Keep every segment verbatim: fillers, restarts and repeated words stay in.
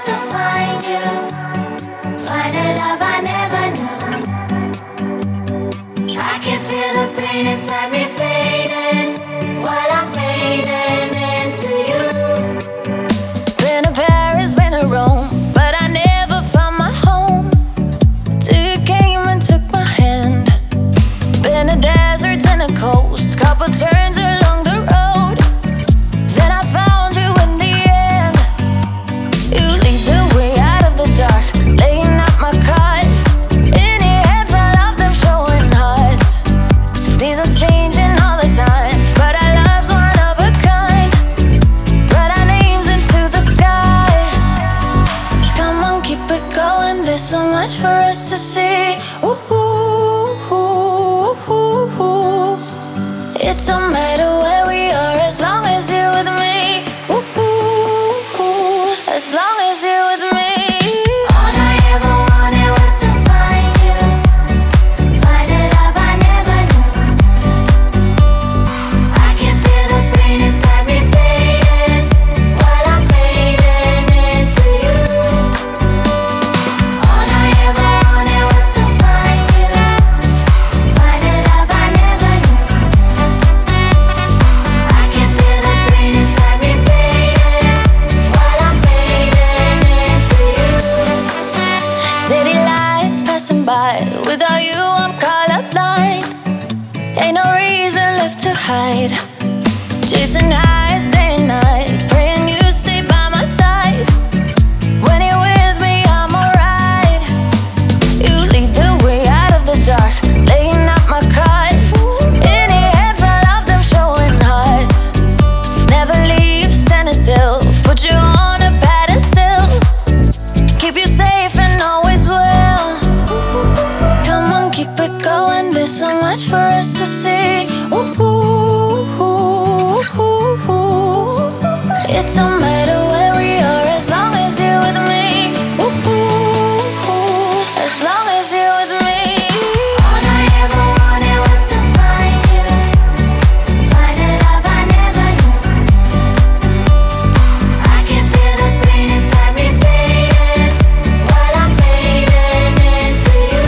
was to find you, find a love I never knew. I can feel the pain inside me fading while I'm fading into you. Been to Paris, been to Rome, but I never found my home till you came and took my hand. Been to deserts and a coast, couple turns along the road, then I found you in the end. You lead the way out of the dark, laying out my cards. In your hands I love them showing hearts. Seasons changing all the time, but our love's one of a kind. Write our names into the sky. Come on, keep it going, there's so much for us to see. Ooh, ooh, ooh, ooh, ooh. It don't matter where we are as long as you're with me. Ooh, ooh, ooh. As long as you're with me. All I ever wanted was to find you, find a love I never knew. I can feel the pain inside me fading while I'm fading into you. All I ever wanted was to find you, find a love I never knew. I can feel the pain inside me fading while I'm fading into you. City lights passing by, without you I'm colorblind. Ain't no reason left to hide. Chasing highs day and night, praying you stay by my side. When you're with me I'm alright. You lead the way out of the dark, laying out my cards. In your hands I love them showing hearts. Never leave standing still, put you on a pedestal. Keep you safe and always will. Come on, keep it going, there's so much for us to see. Ooh, ooh, ooh, ooh, ooh. It don't matter where we are as long as you're with me. Ooh, ooh, ooh. As long as you're with me. All I ever wanted was to find you, find a love I never knew. I can feel the pain inside me fading while I'm fading into you.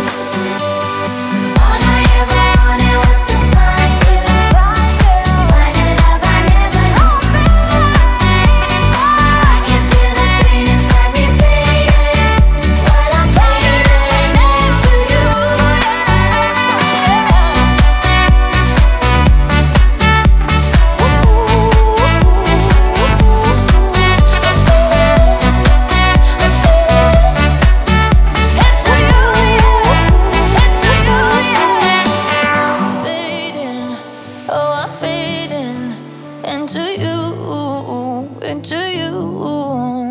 All I ever wanted was to find you, find a love I never knew. I can feel the pain inside me fading while I'm fading into you. Fading, oh I'm fading into you, into you.